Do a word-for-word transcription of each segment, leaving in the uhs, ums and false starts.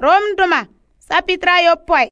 Rom duma sapitra yo poi.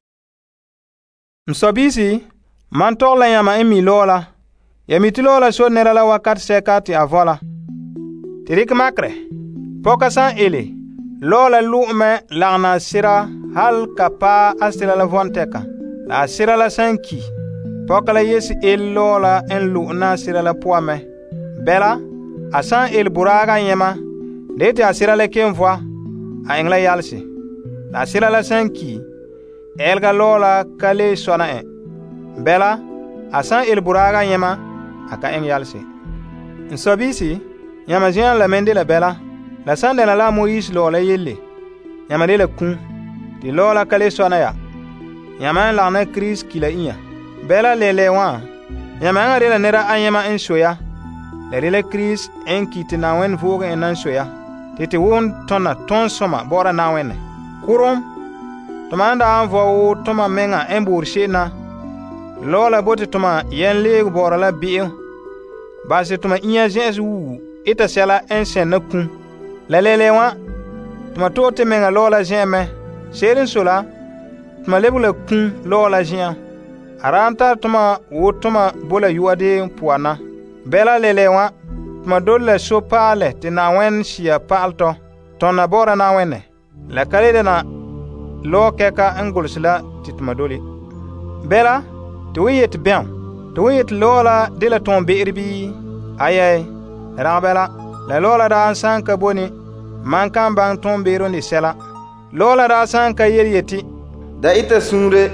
Msobisi man togla yama emi lola. Yami ti lola so nera la wakat sekati avola. Tirik makre. Pokasan ele. Lola lu'me lagna sira hal kapa asira la vonteka. La sira la sanki. Pokala yesi el lola en lu'na sira la poame. Bela asan el buraga yema. Dete asira la kenvwa. A engla yalsi. La sira la sanki. Elga lola kale sona e. Bela asan el buraga yema. Aka eng yalsi. Nsobisi yama jian la mende la bela. La sande la la Moïse lola yelle. Yama de la kun. Di lola kale sona ya. Yama la na Chris kila iya. Bela lele wa. Yama nga de la nera anyama en soya. Le de la Chris en kiti na wen voge en nan soya. Tete won tona ton soma bora na wen. Kurom. Toma anda anvo wo toma menga en burshe na. Lola bote toma yen leg bora la bi'e. Basi toma iya jesu wu. Ita sela en sen na kun. La lele wa. Toma tote menga lola jeme. Serin sola. Toma lebu la kun lola jia. Aranta toma wo toma bola yuade puana. Bela lele wa. Toma dole so pale te na wen shia palto. Tona bora na wene. La kalede na lo keka engulsila ti toma dole. Bela. Te wiyet ben. Te wiyet lola de la ton beirbi. Ayay. Rabela. La lola da ansan ka boni. Man kan bang ton beiro ni sela. Lola da ansan ka yer yeti. Da ita sunre.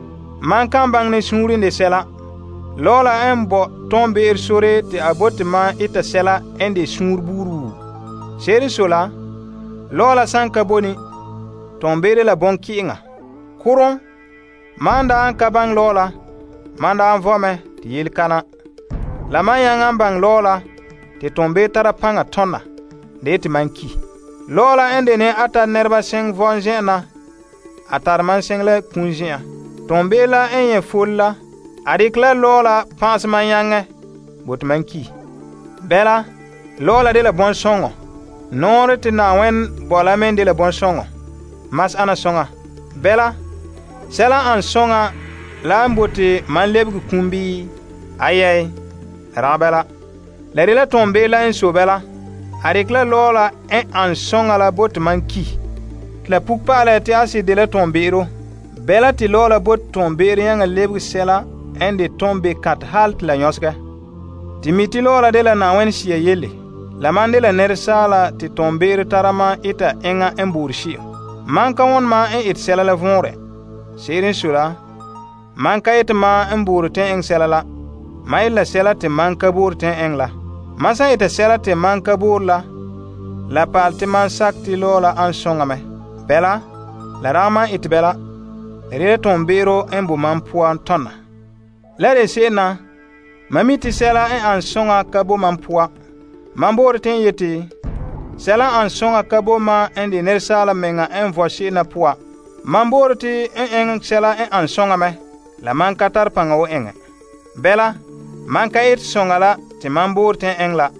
Man kan bang ni sunri ni sela. Lola embo ton beir sore te aboti man ita sela ende sunr buru. Seri sola. Lola san ka boni. Ton beire la bon kiinga. Kuron. Manda an ka bang lola. Manda an vome ti yel kana. La man yang an bang lola. Te tombe tara panga tonna. De ti manki. Lola ende ne ata nerba seng von jena. Atar man seng le kunjia. Tombe la enye folla. Adik la lola pans man yange. Bot manki. Bela. Lola de la bon songo. Nore te na wen bola men de la bon songo. Mas ana songa. Bela. Sela an songa. La mbote man lebgu kumbi. Ayay. Rabela. La de la tombe la en sobela. Adik la lola en an songa la bot manki. La pukpa la te asi de la tombero. Bela ti lola bot tombero yang lebgu sela en de tombe kat halt la nyoska. Ti miti lola de la nawen siya yele. La man de la nersala ti tombero tarama ita enga en burshi. Man ka won ma en it sela la vonre. Serin sula. Man ka it ma en burten en sela la. Ma illa sela te man ka burten en la. Masa ita sela te man ka bur la. La palte man sakti lola an songame. Bela. La rama it bela. Rere tombero en bu man puan tonna. La de sena. Mamiti sela en an songa kabo man pua. Man burten yeti. Sela an songa kabo ma en de nersala menga en voici na pua. Man burti en en sela en an songa me. La man katar panga o enge. Bela. Man ka it songa la. Te man burten en la.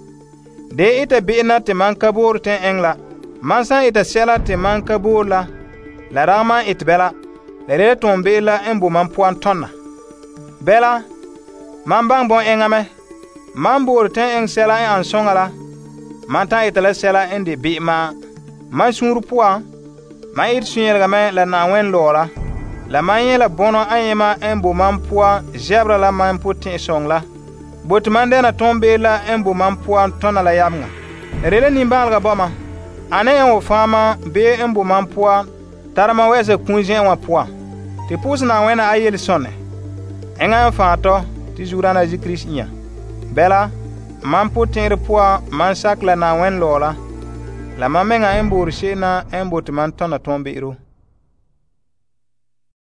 De ita bi'na te man ka burten en la. Man san ita sela te man ka bur la. La rama it bela. La re tombe la en bu man puan tonna. Bela. Man bang bon engame. Man burten en sela en an songa la. Man tan ita la sela en de bi'ma. Man sunru puan. Man it sunyelgame la na wen lola. La man ye la bono anyema en bu man puan jebra la man putin song la. Botman na tombe la en bu man puan tonna la yamnga. Rele nimbalga boma. Ane en wo fama be en bu man puan tarama wese kunjen wa puan. Te pus na wena ayel sonne. Enga en fato ti jurana ji Chris nya. Bela man putin puan man sakla na wen lola. La mamenga en burshe na en botman tonna tombe iro.